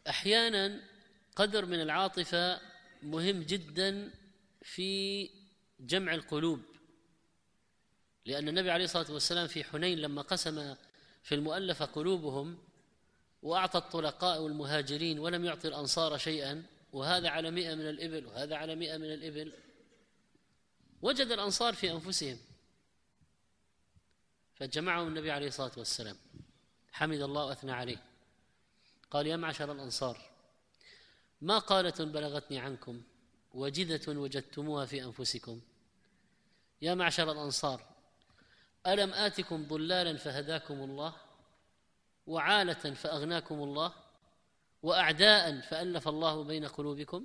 أحيانا قدر من العاطفة مهم جدا في جمع القلوب، لأن النبي عليه الصلاة والسلام في حنين لما قسم في المؤلفة قلوبهم وأعطى الطلقاء والمهاجرين ولم يعطي الأنصار شيئا، وهذا على 100 من الإبل وهذا على 100 من الإبل، وجد الأنصار في أنفسهم فجمعهم النبي عليه الصلاة والسلام، حمد الله وأثنى عليه، قال: يا معشر الأنصار، ما قالة بلغتني عنكم وجدة وجدتموها في أنفسكم؟ يا معشر الأنصار، ألم آتكم ضلالا فهداكم الله، وعالة فأغناكم الله، وأعداء فألف الله بين قلوبكم؟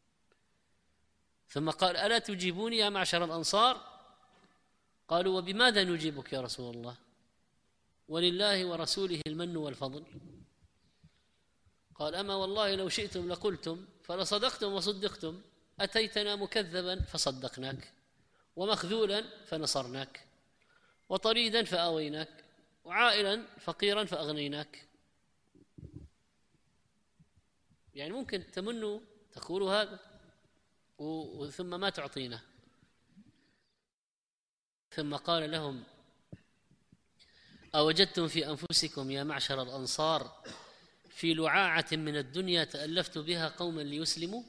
ثم قال: ألا تجيبوني يا معشر الأنصار؟ قالوا: وبماذا نجيبك يا رسول الله؟ ولله ورسوله المن والفضل. قال: أما والله لو شئتم لقلتم، فلصدقتم وصدقتم، أتيتنا مكذبا فصدقناك، ومخذولا فنصرناك، وطريدا فآويناك، وعائلا فقيرا فأغنيناك. يعني ممكن تمنوا تقولوا هذا ثم ما تعطينا. ثم قال لهم: أوجدتم في أنفسكم يا معشر الأنصار في لعاعة من الدنيا تألفت بها قوما ليسلموا،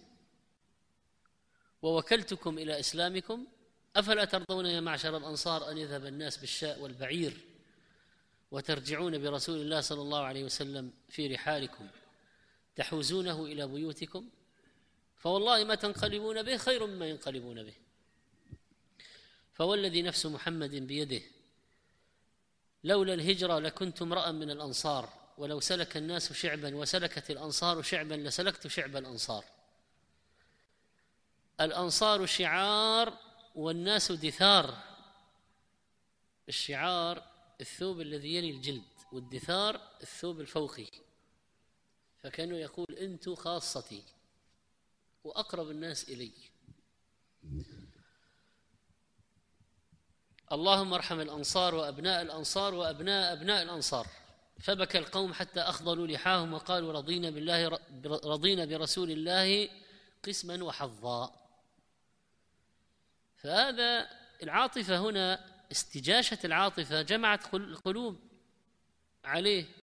ووكلتكم إلى إسلامكم، أفلا ترضون يا معشر الأنصار أن يذهب الناس بالشاء والبعير وترجعون برسول الله صلى الله عليه وسلم في رحالكم تحوزونه إلى بيوتكم؟ فوالله ما تنقلبون به خير مما ينقلبون به. فوالذي نفس محمد بيده لولا الهجرة لكنت امرأ من الأنصار، ولو سلك الناس شعبا وسلكت الأنصار شعبا لسلكت شعب الأنصار. الأنصار شعار والناس دثار. الشعار الثوب الذي يلي الجلد، والدثار الثوب الفوقي، فكانوا يقول: أنتم خاصتي وأقرب الناس إلي. اللهم ارحم الأنصار وأبناء الأنصار وأبناء أبناء الأنصار. فبكى القوم حتى أخضلوا لحاهم وقالوا: رضينا برسول الله قسما وحظا. فهذا العاطفة هنا، استجاشة العاطفة جمعت القلوب عليه،